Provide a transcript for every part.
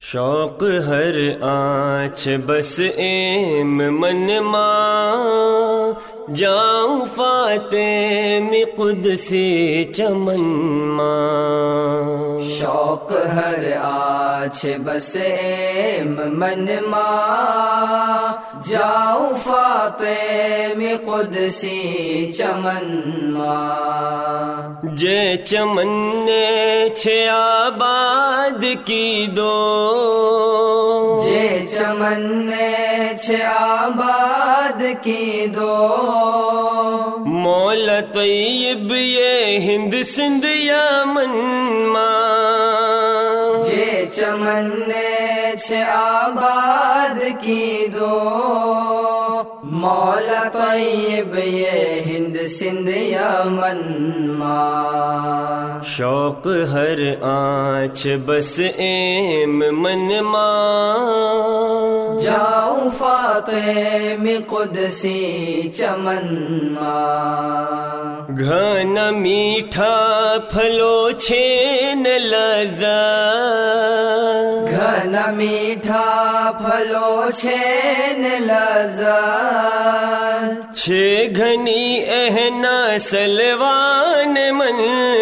شوق ہر آنچ بس ایم من ماں، جاؤں فاطمی قدسی چمن ماں۔ شوق ہر آنچ بس ایم من ماں، جاؤں فاطمی قدسی چمن ماں۔ جے چمن نے چھ آباد کی دو، جے چمن نے چھ آباد کی دو، مولا طیب یہ ہند سندھ یمن ماں۔ جے چمن نے چھ آباد کی دو، مولا طیب یہ ہند سندھ یمن ماں۔ شوق ہر آنچ بس ایم من ماں، جاؤں فاطمی قدسی چمن ماں۔ گھنا میٹھا پھلو چھین لذت، گھنا میٹھا پھلو چھین لذت، چھ گھنی اہنا سلوان من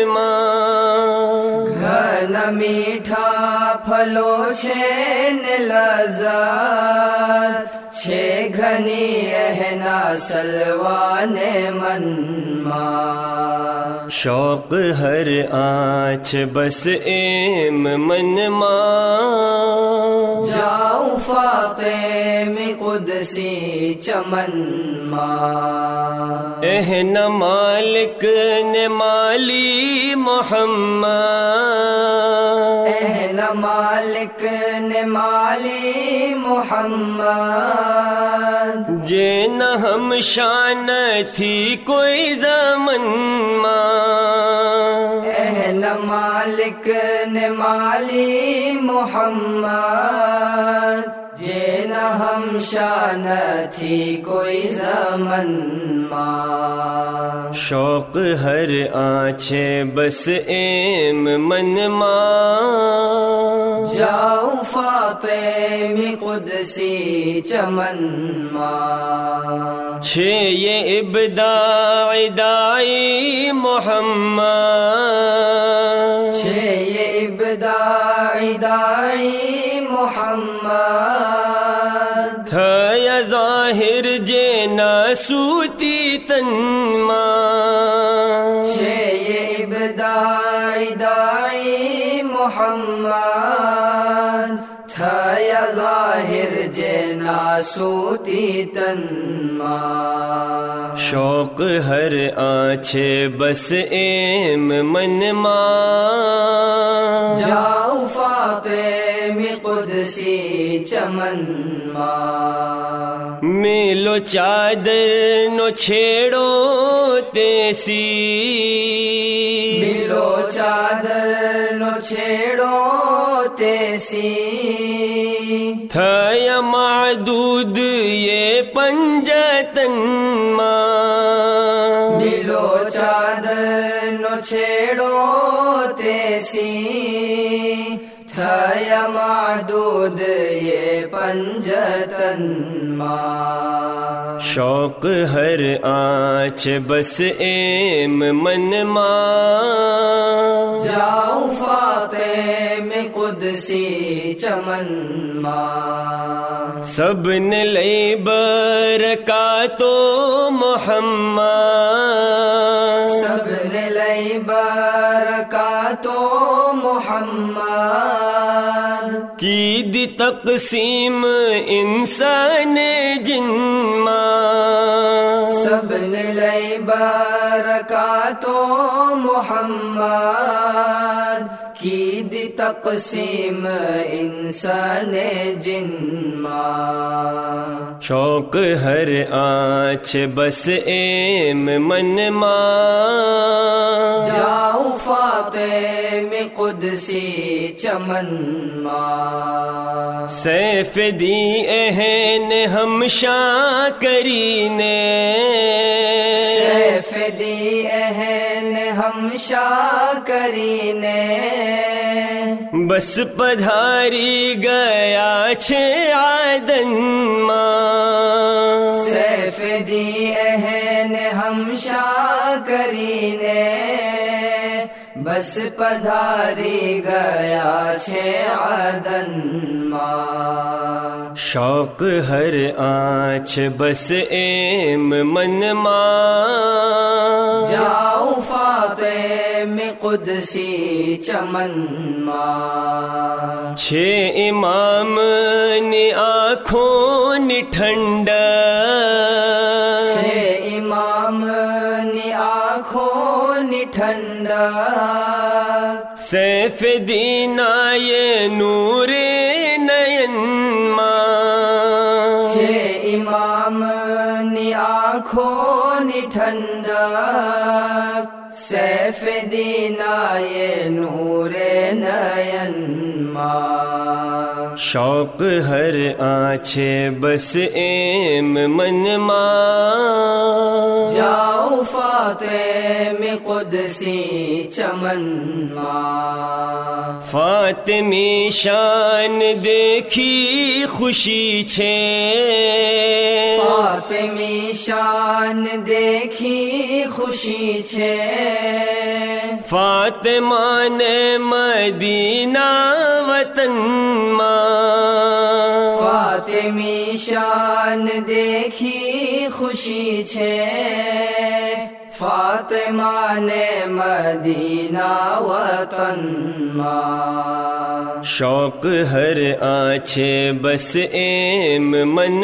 ماں۔ گھنا میٹھا پھلو چھین لذت، چھ گھنی اہنا سلوان من ماں۔ شوق ہر آنچ بس ایم من ماں، جاؤں فاطمی قدسی چمن ماں۔ اہنا مالک نے مالی محمد، اہنا مالک نے مالی محمد، جے نہ ہم شان تھی کوئی زمن ماں۔ اہنا مالک نے مالی محمد، جے نہ ہم شان تھی کوئی زمن ماں۔ شوق ہر آنچ بس ایم من ماں، جاؤں فاطمی قدسی چمن ماں۔ چھ یہ ابداع دائی محمد، چھ یہ ابداع دائی محمد، تھا یا ظاہر جے ناسوتی تن ماں۔ چھ یہ ابداع دائی محمد، تھا یا ظاہر جے ناسوتی تن ماں۔ شوق ہر آنچ بس ایم من ماں، جاؤں فاطمی قدسی چمن ماں۔ میلو چادر نو چھیڑو تیسی، ملو چادر نو چھیڑو تیسی، تھا یا معدود یہ پنجتن ماں۔ ملو چادر نو چھیڑو تیسی، تھا یا معدود یہ پنجتن ماں۔ شوق ہر آنچ بس ایم من ماں، جاؤں فاطمی قدسی چمن ماں۔ سب نے لئی برکاتو محمد، سب نے لئی برکاتو محمد، کی دی تقسیم انسان جن ماں۔ سب نے لئی برکاتو محمد، کی دی تقسیم انسان جن ماں۔ شوق ہر آنچ بس ایم من ماں، جاؤں فاطمی قدسی چمن ماں۔ سیف دی اہن ہم شاکرینے، سیف دی اہن ہم شاکرینے، بس پدھاری گیا چھ عدن ماں سیف دی اہن ہم شاکرینے بس پدھاری گیا چھ عدن ماں شوق ہر آنچ بس ایم من ماں جاؤ فاطمہ قدسی چمن ماں چھ امام نے آنکھوں نے ٹھنڈا چھ امام نے آنکھوں نے ٹھنڈا سیف دینا یہ نور نین ماں چھ امام نے آنکھوں نے ٹھنڈا سیف دینا یہ نور نین ماں شوق ہر آنچے بس ایم من ماں جاؤ فاطمہ قدسی چمن ماں فاطمی شان دیکھی خوشی چھے فاطمی شان دیکھی خوشی چھے فاطمہ نے مدینہ وطن ماں فاطمی شان دیکھی خوشی چھے فاطمہ نے مدینہ وطن ماں شوق ہر آنچے بس ایم من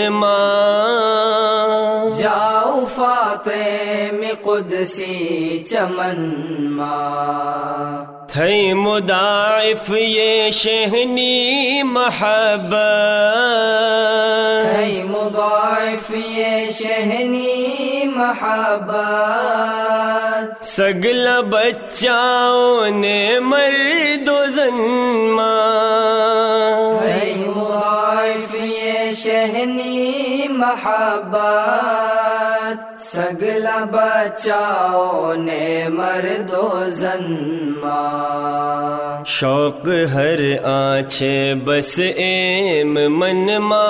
ماں جاؤ فاطمہ قدسی چمن ماں تھئی مضاعف یہ شہنی محبت تھئی مضاعف یہ شہنی محبت سگلا بچاؤں نے مرد و زن ماں تھئی مضاعف یہ شہنی محبت سگلا بچاؤ نے مرد و زن ماں شوق ہر آنچے بس ایم من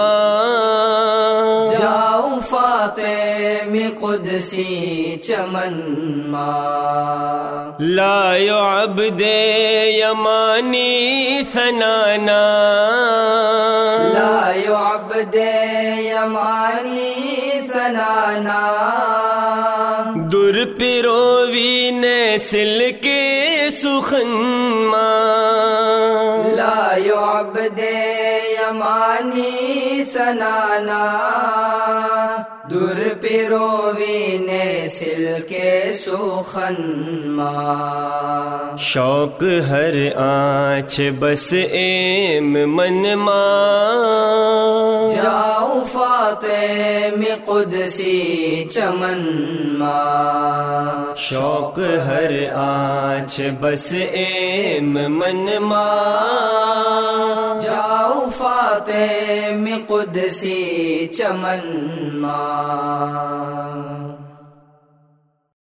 ماں جاؤ فاطمہ قدسی چمن ماں لا عبد یمانی ثنانا لا عبد یمانی ثنانا در پیروی نے سل کے سخن ماں لا عبد یمانی ثنانا در پیروی نے سل کے سخن ماں شوق ہر آنچ بس ایم من ماں جاؤ فاطمہ قدسی چمن ماں شوق ہر آنچ بس ایم من ماں جاؤ فاطمہ قدسی چمن ماں